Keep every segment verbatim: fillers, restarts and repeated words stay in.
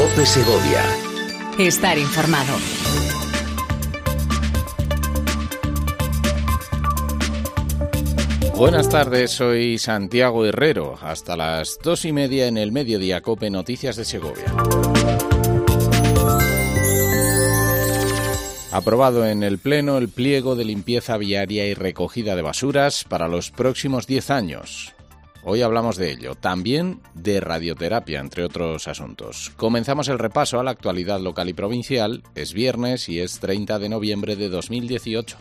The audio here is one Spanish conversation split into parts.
COPE Segovia. Estar informado. Buenas tardes, soy Santiago Herrero. Hasta las dos y media en el Mediodía COPE Noticias de Segovia. Aprobado en el Pleno el pliego de limpieza viaria y recogida de basuras para los próximos diez años. Hoy hablamos de ello, también de radioterapia, entre otros asuntos. Comenzamos el repaso a la actualidad local y provincial. Es viernes y es treinta de noviembre de dos mil dieciocho.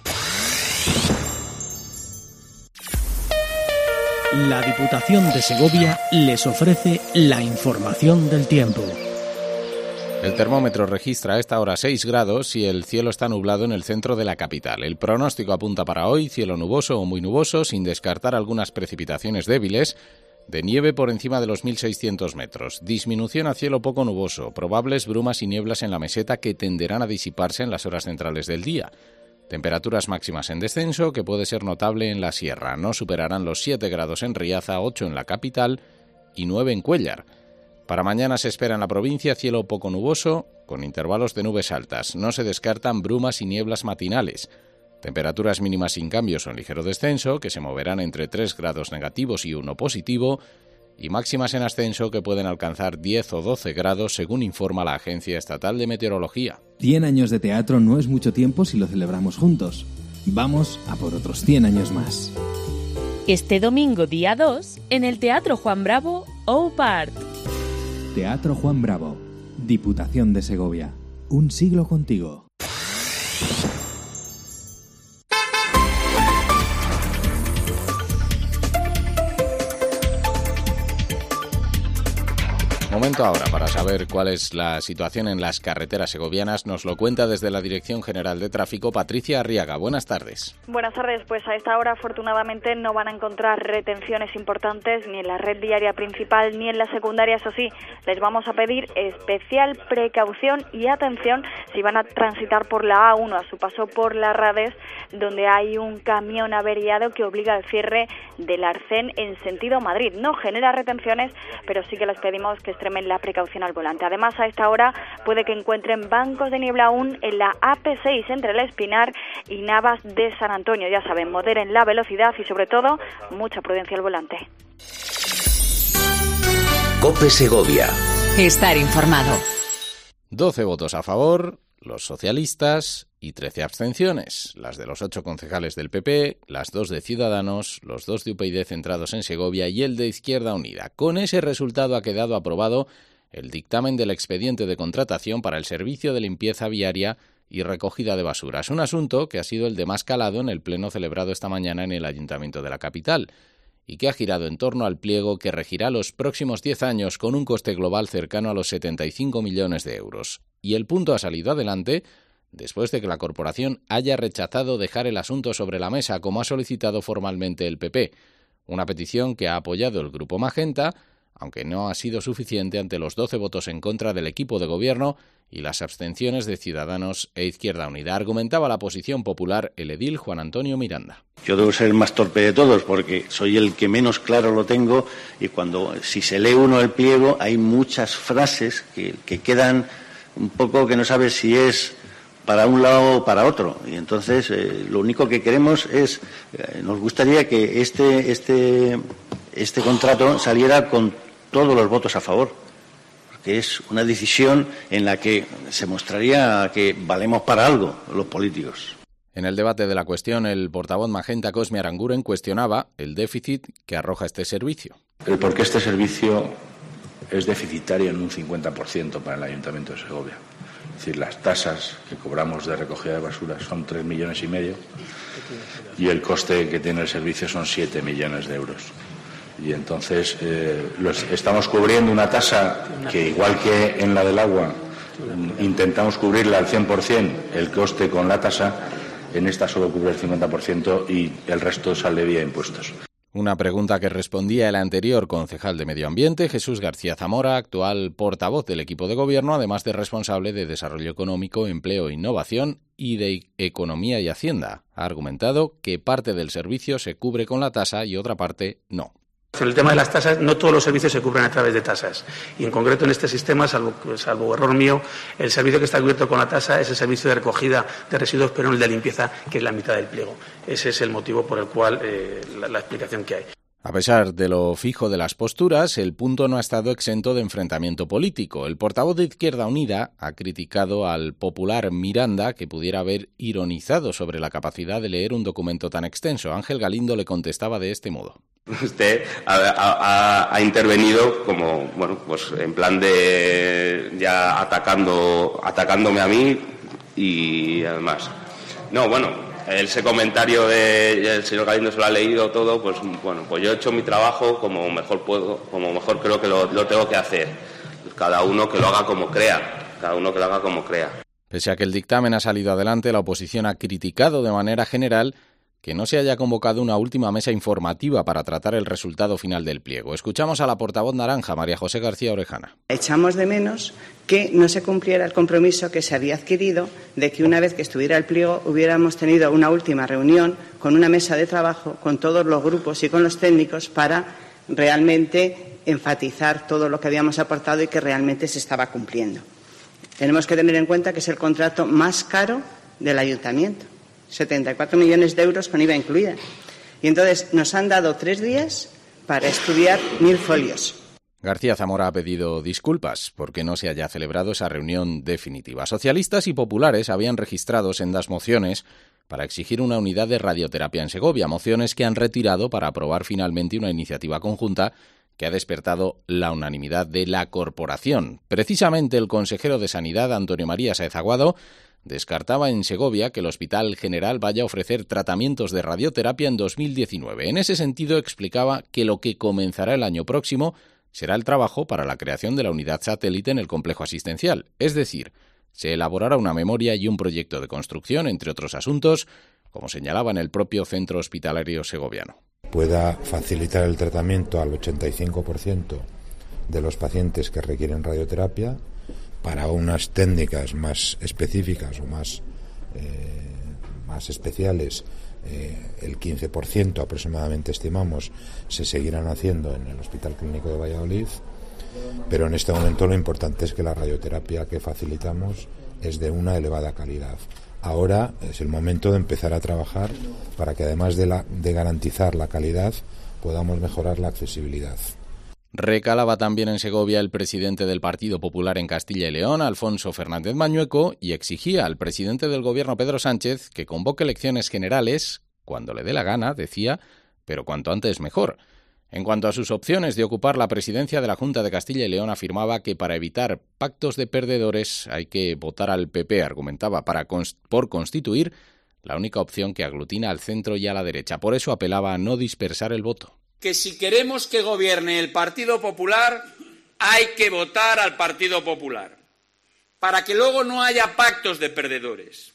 La Diputación de Segovia les ofrece la información del tiempo. El termómetro registra a esta hora seis grados y el cielo está nublado en el centro de la capital. El pronóstico apunta para hoy cielo nuboso o muy nuboso, sin descartar algunas precipitaciones débiles, de nieve por encima de los mil seiscientos metros. Disminución a cielo poco nuboso, probables brumas y nieblas en la meseta que tenderán a disiparse en las horas centrales del día. Temperaturas máximas en descenso, que puede ser notable en la sierra. No superarán los siete grados en Riaza, ocho en la capital y nueve en Cuéllar. Para mañana se espera en la provincia cielo poco nuboso, con intervalos de nubes altas. No se descartan brumas y nieblas matinales. Temperaturas mínimas sin cambios o en ligero descenso, que se moverán entre tres grados negativos y uno positivo, y máximas en ascenso que pueden alcanzar diez o doce grados, según informa la Agencia Estatal de Meteorología. cien años de teatro no es mucho tiempo si lo celebramos juntos. Vamos a por otros cien años más. Este domingo, día dos, en el Teatro Juan Bravo, Opart. Teatro Juan Bravo, Diputación de Segovia. Un siglo contigo. Momento ahora para saber cuál es la situación en las carreteras segovianas. Nos lo cuenta desde la Dirección General de Tráfico Patricia Arriaga. Buenas tardes. Buenas tardes. Pues a esta hora afortunadamente no van a encontrar retenciones importantes ni en la red viaria principal ni en la secundaria. Eso sí, les vamos a pedir especial precaución y atención si van a transitar por la A uno a su paso por la Rades, donde hay un camión averiado que obliga al cierre del Arcén en sentido Madrid. No genera retenciones, pero sí que les pedimos que extremen la precaución al volante. Además, a esta hora puede que encuentren bancos de niebla aún en la A P seis entre El Espinar y Navas de San Antonio. Ya saben, moderen la velocidad y sobre todo mucha prudencia al volante. COPE Segovia. Estar informado. doce votos a favor, los socialistas, y trece abstenciones, las de los ocho concejales del P P, las dos de Ciudadanos, los dos de U P y D centrados en Segovia y el de Izquierda Unida. Con ese resultado ha quedado aprobado el dictamen del expediente de contratación para el servicio de limpieza viaria y recogida de basuras, un asunto que ha sido el de más calado en el pleno celebrado esta mañana en el Ayuntamiento de la capital y que ha girado en torno al pliego que regirá los próximos diez años con un coste global cercano a los setenta y cinco millones de euros. Y el punto ha salido adelante después de que la corporación haya rechazado dejar el asunto sobre la mesa, como ha solicitado formalmente el P P, una petición que ha apoyado el Grupo Magenta, aunque no ha sido suficiente ante los doce votos en contra del equipo de gobierno y las abstenciones de Ciudadanos e Izquierda Unida. Argumentaba la posición popular el edil Juan Antonio Miranda. Yo debo ser el más torpe de todos porque soy el que menos claro lo tengo y cuando si se lee uno el pliego hay muchas frases que, que quedan un poco que no sabes si es para un lado o para otro. Y entonces eh, lo único que queremos es, eh, nos gustaría que este, este, este contrato saliera con todos los votos a favor, porque es una decisión en la que se mostraría que valemos para algo los políticos. En el debate de la cuestión, el portavoz Magenta, Cosme Aranguren, cuestionaba el déficit que arroja este servicio. El por qué este servicio es deficitario en un cincuenta por ciento para el Ayuntamiento de Segovia. Es decir, las tasas que cobramos de recogida de basura son tres millones y medio y el coste que tiene el servicio son siete millones de euros. Y entonces eh, los, estamos cubriendo una tasa que, igual que en la del agua, intentamos cubrirla al cien por ciento, el coste con la tasa, en esta solo cubre el cincuenta por ciento y el resto sale vía impuestos. Una pregunta que respondía el anterior concejal de Medio Ambiente, Jesús García Zamora, actual portavoz del equipo de gobierno, además de responsable de Desarrollo Económico, Empleo e Innovación y de Economía y Hacienda. Ha argumentado que parte del servicio se cubre con la tasa y otra parte no. En el tema de las tasas, no todos los servicios se cubren a través de tasas. Y en concreto en este sistema, salvo, salvo error mío, el servicio que está cubierto con la tasa es el servicio de recogida de residuos, pero no el de limpieza, que es la mitad del pliego. Ese es el motivo por el cual eh, la, la explicación que hay. A pesar de lo fijo de las posturas, el punto no ha estado exento de enfrentamiento político. El portavoz de Izquierda Unida ha criticado al popular Miranda, que pudiera haber ironizado sobre la capacidad de leer un documento tan extenso. Ángel Galindo le contestaba de este modo. Usted ha, ha, ha intervenido como, bueno, pues en plan de ya atacando, atacándome a mí y además. No, bueno. Ese comentario del señor Galindo se lo ha leído todo, pues bueno, pues yo he hecho mi trabajo como mejor puedo, como mejor creo que lo, lo tengo que hacer. Cada uno que lo haga como crea, cada uno que lo haga como crea. Pese a que el dictamen ha salido adelante, la oposición ha criticado de manera general que no se haya convocado una última mesa informativa para tratar el resultado final del pliego. Escuchamos a la portavoz naranja, María José García Orejana. Echamos de menos que no se cumpliera el compromiso que se había adquirido de que una vez que estuviera el pliego hubiéramos tenido una última reunión con una mesa de trabajo con todos los grupos y con los técnicos para realmente enfatizar todo lo que habíamos aportado y que realmente se estaba cumpliendo. Tenemos que tener en cuenta que es el contrato más caro del ayuntamiento. setenta y cuatro millones de euros con I V A incluida. Y entonces nos han dado tres días para estudiar mil folios. García Zamora ha pedido disculpas porque no se haya celebrado esa reunión definitiva. Socialistas y populares habían registrado sendas mociones para exigir una unidad de radioterapia en Segovia, mociones que han retirado para aprobar finalmente una iniciativa conjunta que ha despertado la unanimidad de la corporación. Precisamente el consejero de Sanidad, Antonio María Sáez Aguado, descartaba en Segovia que el Hospital General vaya a ofrecer tratamientos de radioterapia en dos mil diecinueve. En ese sentido, explicaba que lo que comenzará el año próximo será el trabajo para la creación de la unidad satélite en el complejo asistencial. Es decir, se elaborará una memoria y un proyecto de construcción, entre otros asuntos, como señalaba en el propio centro hospitalario segoviano. Pueda facilitar el tratamiento al ochenta y cinco por ciento de los pacientes que requieren radioterapia, para unas técnicas más específicas o más, eh, más especiales, eh, el quince por ciento aproximadamente estimamos se seguirán haciendo en el Hospital Clínico de Valladolid, pero en este momento lo importante es que la radioterapia que facilitamos es de una elevada calidad. Ahora es el momento de empezar a trabajar para que además de, la, de garantizar la calidad podamos mejorar la accesibilidad. Recalaba también en Segovia el presidente del Partido Popular en Castilla y León, Alfonso Fernández Mañueco, y exigía al presidente del Gobierno, Pedro Sánchez, que convoque elecciones generales cuando le dé la gana, decía, pero cuanto antes mejor. En cuanto a sus opciones de ocupar la presidencia de la Junta de Castilla y León, afirmaba que para evitar pactos de perdedores hay que votar al P P, argumentaba, para const- por constituir la única opción que aglutina al centro y a la derecha. Por eso apelaba a no dispersar el voto. Que si queremos que gobierne el Partido Popular, hay que votar al Partido Popular, para que luego no haya pactos de perdedores.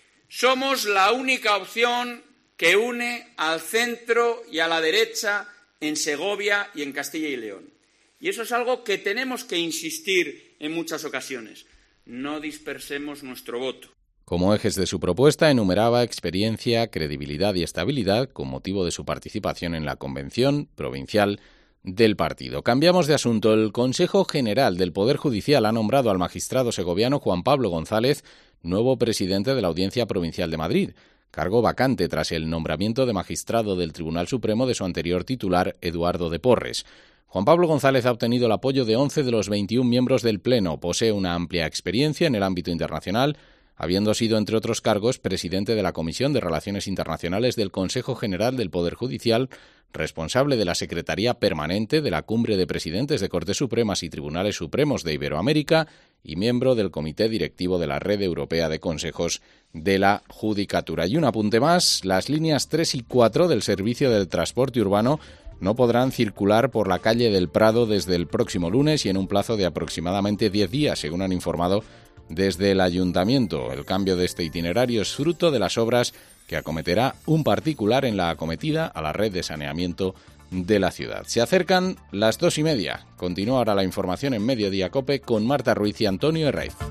Somos la única opción que une al centro y a la derecha en Segovia y en Castilla y León. Y eso es algo que tenemos que insistir en muchas ocasiones. No dispersemos nuestro voto. Como ejes de su propuesta, enumeraba experiencia, credibilidad y estabilidad con motivo de su participación en la convención provincial del partido. Cambiamos de asunto. El Consejo General del Poder Judicial ha nombrado al magistrado segoviano Juan Pablo González nuevo presidente de la Audiencia Provincial de Madrid, cargo vacante tras el nombramiento de magistrado del Tribunal Supremo de su anterior titular, Eduardo de Porres. Juan Pablo González ha obtenido el apoyo de once de los veintiún miembros del Pleno. Posee una amplia experiencia en el ámbito internacional, habiendo sido, entre otros cargos, presidente de la Comisión de Relaciones Internacionales del Consejo General del Poder Judicial, responsable de la Secretaría Permanente de la Cumbre de Presidentes de Cortes Supremas y Tribunales Supremos de Iberoamérica y miembro del Comité Directivo de la Red Europea de Consejos de la Judicatura. Y un apunte más, las líneas tres y cuatro del Servicio del Transporte Urbano no podrán circular por la calle del Prado desde el próximo lunes y en un plazo de aproximadamente diez días, según han informado desde el Ayuntamiento. El cambio de este itinerario es fruto de las obras que acometerá un particular en la acometida a la red de saneamiento de la ciudad. Se acercan las dos y media. Continúa ahora la información en Mediodía COPE con Marta Ruiz y Antonio Herraiz.